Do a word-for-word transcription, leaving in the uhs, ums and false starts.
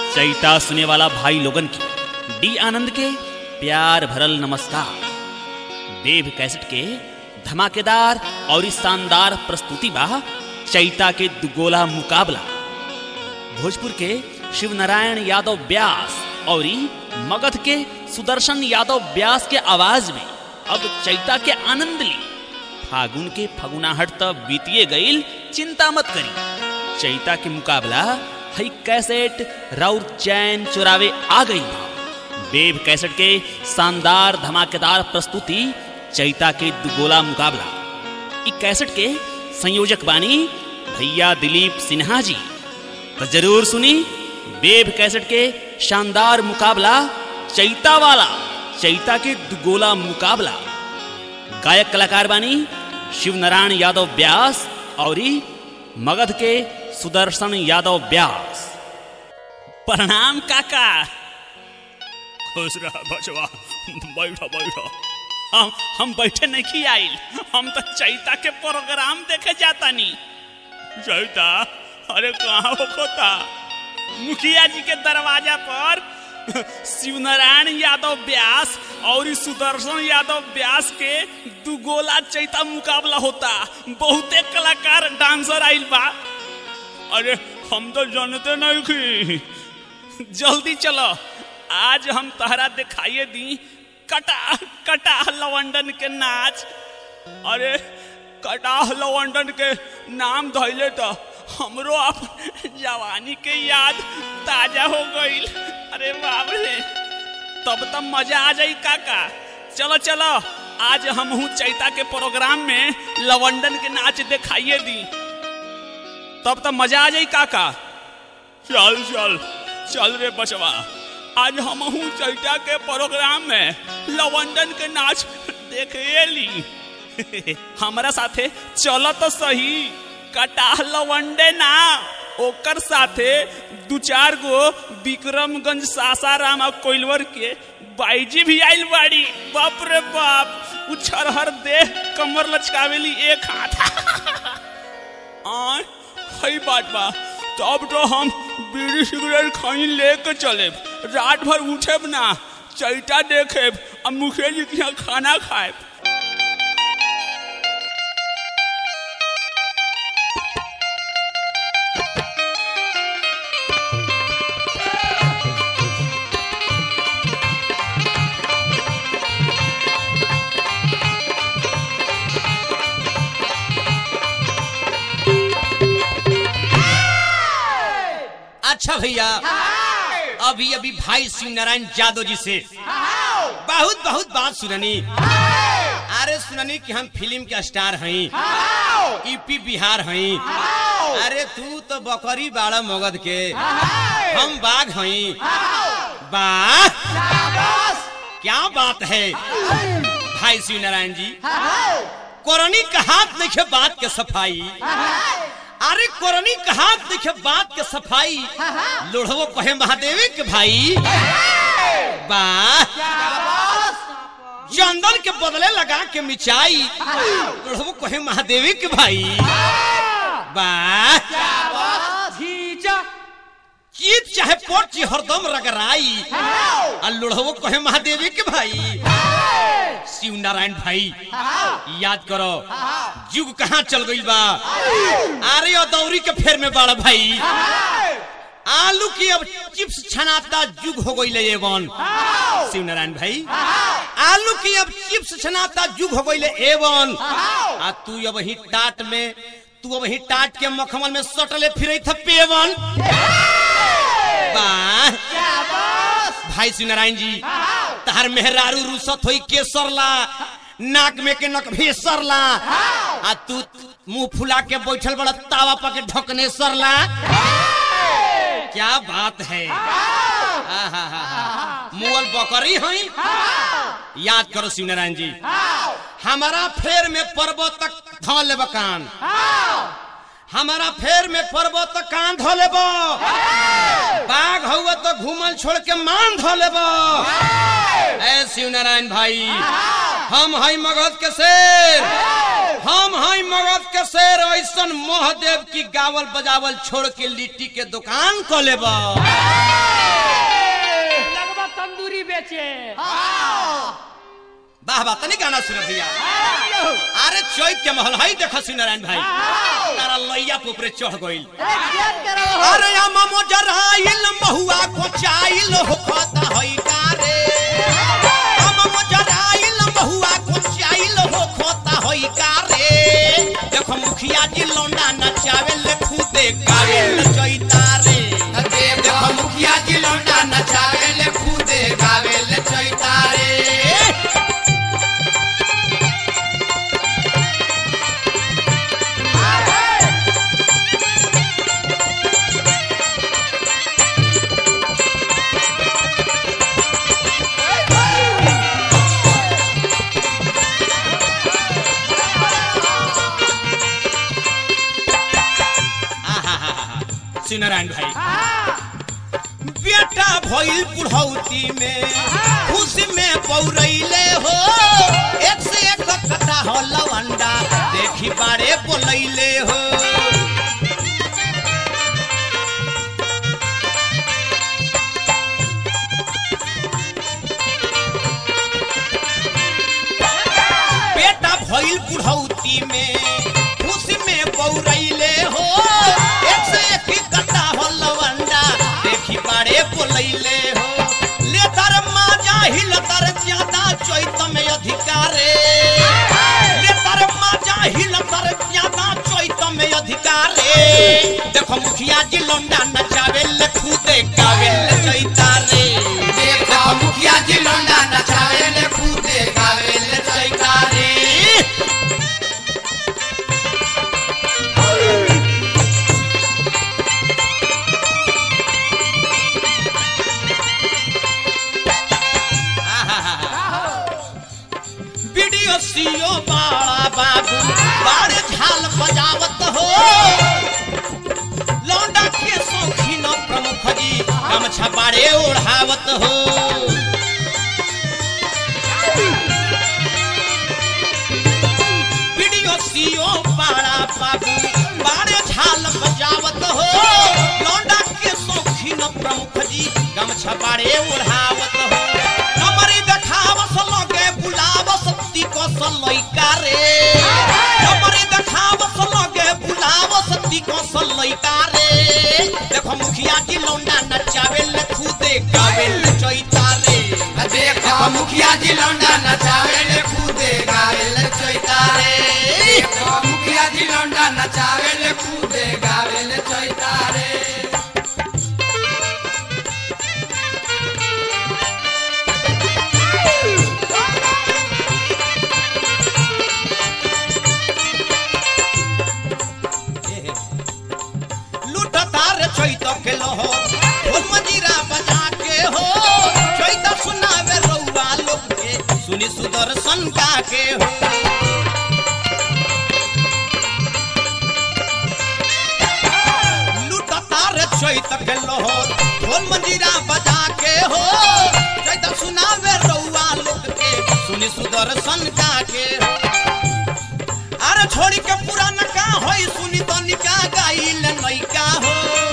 चैता सुने वाला भाई लोगन की डी आनंद के प्यार भरल नमस्कार। देव कैसेट के धमाकेदार और शानदार प्रस्तुति बा चैता के दुगोला मुकाबला। भोजपुर के शिव नारायण यादव व्यास और मगध के सुदर्शन यादव व्यास के आवाज में अब चैता के आनंद ली। फागुन के फगुनाहट तब बीतिए गईल, चिंता मत करी। चैता के मुकाबला हई कैसेट राउर चैन चुरावे आ गई। देव कैसेट के शानदार धमाकेदार प्रस्तुति चैता के दुगोला मुकाबला। इ कैसेट के संयोजक बानी भैया दिलीप सिन्हा जी। तो जरूर सुनी देव कैसेट के शानदार मुकाबला चैता वाला, चैता के दुगोला मुकाबला। गायक कलाकार बानी शिव नारायण यादव व्यास और मगध के सुदर्शन यादव व्यास। प्रणाम काका। खुश रह बचवा, बैठो बैठो। हम हम बैठे नहीं आइल, हम तो चैता के प्रोग्राम देखे जाता नी। चैता? अरे कहाँ होता? मुखिया जी के दरवाजा पर शिव नारायण यादव व्यास और सुदर्शन यादव व्यास के दुगोला चैता मुकाबला होता। बहुते कलाकार डांसर आइल बा। अरे हम तो जानते नहीं कि। जल्दी चलो, आज हम तहरा दिखाइए दी कटा कटा लवंडन के नाच। अरे कटाह लवंडन के नाम धैले तो हमरो अपन जवानी के याद ताजा हो गई। अरे बाप रे, तब तब मजा आ जाई काका। चलो चलो, आज हम हूँ चैता के प्रोग्राम में लवंडन के नाच दिखाइए दी, तब तब मजा आ जाई काका। चल चल चल रे बचवा, आज हम हूँ चैता के प्रोग्राम में लवंडन के नाच देखे ली। हमारा साथे चलो तो सही। कटाह लवंडे ना, ओकर साथे दू चार गो विक्रमगंज सासाराम और कोइलवर के बाईजी भी आइल बाड़ी। बाप रे बाप, उछरहर देह कमर लचकावेली एक हाथ। आ हई बात बा, तब तो हम बीड़ी सिगरेट खाई लेके चले, रात भर उठेब ना, चैता देखेब और मुखिया जी के यहाँ खाना खाएब। अच्छा भैया, अभी अभी भाई शिव नारायण यादव जी से बहुत बहुत बात सुननी। अरे सुननी कि हम फिल्म के स्टार हैं, यूपी बिहार हैं। अरे तू तो बकरी बाड़ा मगध के, हम बाघ हैं। वाह क्या बात है भाई शिव नारायण जी। कोरनी का हाथ देखे बात के सफाई। अरे कोरनी कहा देखे बात के सफाई, लोढ़वो कहे महादेव के भाई। वाह चंदन के बदले लगा के मिचाई, लोढ़वो कहे महादेव के भाई। वाह चीत चाहे पोची हरदम रगराई, और लोढ़वो कहे महादेव के भाई। शिव नारायण भाई याद करो, युग कहाँ चल गई बा। अरे दौरी के फेर में बड़ा भाई, आलू की अब चिप्स छनाता युग हो गई ले एवन। शिव नारायण भाई, आलू की अब चिप्स छनाता युग हो गई ले एवन। आ तू अब ही टाट में, तू अब ही टाट के मखमल में सटले फिरे था पेवन। वाह भाई शिव नारायण जी, तहर मेहरारू रुसत होई केसरला, नाक में के नक भेसरला, आ तू मुंह फुला के बैठल बड़ा तावा पके ढकने सरला। क्या बात है। मुअल बकरी हैं। याद करो शिव नारायण जी, हमारा फेर में पर्वत तक धो ले बकान, हमारा फेर में पर्वत तक कान धो ले। बाघ हुआ तो घूमल छोड़ के मान धो ले। ऐ शिव नारायण भाई, हम हई मगध के शेर, हम हई मगध के शेर। ऐसन महादेव की गावल बजावल छोड़ के लिट्टी के दुकान खोले बा। अंगूरी बेचे। वाह वाह तनी गाना सुन भैया। अरे चैत के महल है देखो सी नारायण भाई तारा लैया ऊपर चढ़ गइल। अरे आमा मोजराइल महुआ को चाइल होता है का रे आमा मोजराइल महुआ को चाइल होता है का रे देखो मुखिया जी लौंडा नचावे ले खुदे गावे ले चैता रे देखो मुखिया जी लौंडा नचावे ले खुदे गावे ले चैता रे। नारायण भाई बेटा भइल बुढ़ौती में खुशी में पौरैले हो एक से एक कथा हो लवंडा देखी बारे बोलैले हो बेटा भइल बुढ़ौती में खुशी में पौरैले हो एक से एक बारे बोलैले हो ले तर माजा हिल तर ज्यादा चैत में अधिकारे ले तर माजा हिल तर ज्यादा चैत में अधिकारे देखो मुखिया जी लौंडा नचावे ले खुदे गावे ले चैता रे देखो मुखिया जी लौंडा नचावे ले खुदे गावे ले चैता रे। सीओ बाड़ा बाबू बारे झाल बजावत हो लौंडा के शौकीन प्रमुख जी गमछा बारे ओढ़ावत हो वीडियो सीओ बाड़ा बाबू बारे झाल बजावत हो लौंडा के शौकीन प्रमुख जी गमछा बारे ओढ़ावत हो हमारी देखावस लगे बुलावस कौशल लइका रे हमारे देखावस लगे बुलावस ती कौशल लइका रे देखो मुखिया जी लौंडा नचावे ले खुदे गावे ले चैता रे देखो मुखिया जी लौंडा नचावे ले खुदे गावे ले चैता रे देखो मुखिया जी लौंडा नचावे ले खुदे गावे ले चैता रे। चैत के लहो ढोल मजीरा बजा के हो चैत सुनावे रउआ लोग के सुनी सुदर्शन गा के हो लुटता रे चैत के लहो ढोल मजीरा बजा के हो चैत सुनावे रउआ लोग के सुनी सुदर्शन गा के हो अरे छोड़ी के पुराना का होई सुनी तो निका गाइल नैका हो